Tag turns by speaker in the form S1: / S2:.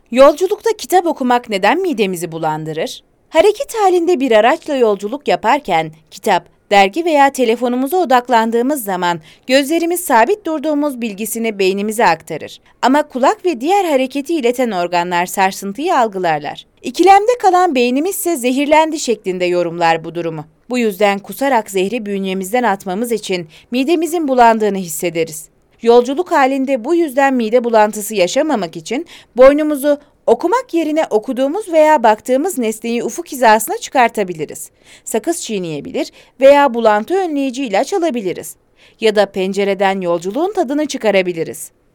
S1: Yolculukta kitap okumak neden midemizi bulandırır? Hareket halinde bir araçla yolculuk yaparken kitap, dergi veya telefonumuza odaklandığımız zaman gözlerimiz sabit durduğumuz bilgisini beynimize aktarır. Ama kulak ve diğer hareketi ileten organlar sarsıntıyı algılarlar. İkilemde kalan beynimiz ise zehirlendi şeklinde yorumlar bu durumu. Bu yüzden kusarak zehri bünyemizden atmamız için midemizin bulandığını hissederiz. Yolculuk halinde bu yüzden mide bulantısı yaşamamak için boynumuzu okumak yerine okuduğumuz veya baktığımız nesneyi ufuk hizasına çıkartabiliriz. Sakız çiğneyebilir veya bulantı önleyici ilaç alabiliriz. Ya da pencereden yolculuğun tadını çıkarabiliriz.